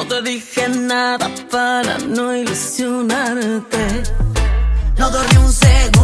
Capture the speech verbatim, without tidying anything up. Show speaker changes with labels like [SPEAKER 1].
[SPEAKER 1] No te dije nada para no ilusionarte. No dormí un segundo.